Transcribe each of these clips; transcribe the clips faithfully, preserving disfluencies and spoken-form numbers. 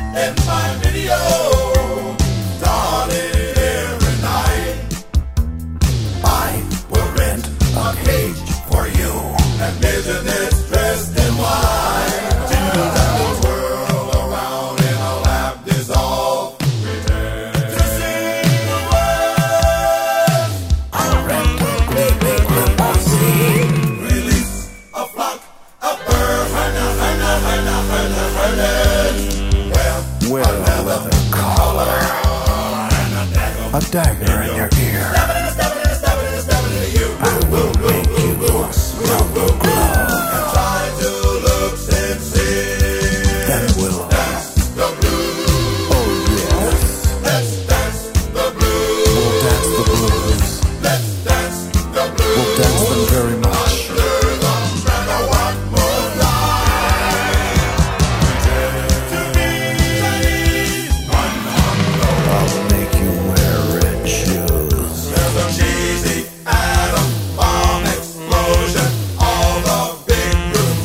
in my video, darling, every night. I will rent a cage for you, and vision is dressed in white. Till that will swirl around in a lap dissolve. Pretend to see the world. I'll rent a gleaming limousine. Release a flock of birds. Hana, hana, hana, hana, hana. Wear a leather collar, a dagger in your ear. I will make you smell the glove. And try to look sincere. Then we'll dance the blues. Oh yes, Let's dance the blues. we'll dance the blues. Let's dance the blues. We'll dance them very much. Under the umbrella of moonlight. Pretend to be one hunger. I'll make you wear red shoes. There's a cheesy atom bomb explosion. All the big rooms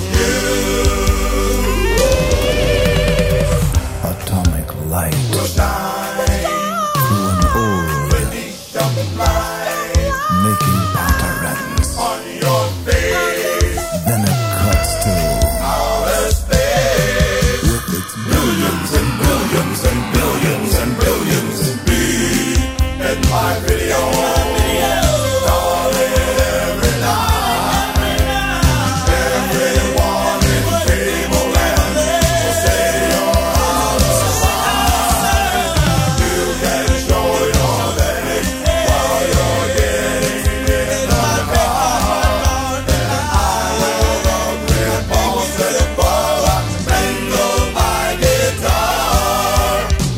use. Atomic light Will shine through an old, beneath your light making patterns. on your face. Then it cuts to Outer space. with its Billions and billions and billions and billions of bees in my video. Darling, every night. Everyone in cable land will say you're out of sight. You can show your leg while you're getting in the car. Then I will the repulsive ball mangle my guitar.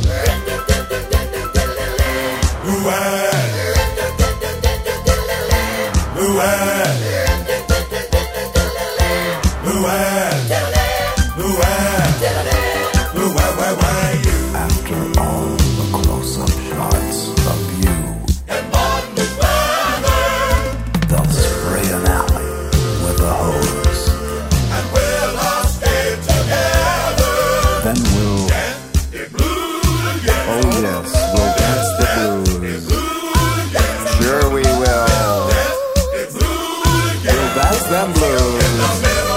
Luann, Luann, Luann, Luann, Luann, where were you? after all the close-up shots of you. And bondage weather, They'll spray an alley with a hose. and we'll all skate together. Then we'll, Dance the blues again. oh yes, we'll dance the blues. Blues again. Sure we will. Dance the blues again. We'll dance them blues. In the middle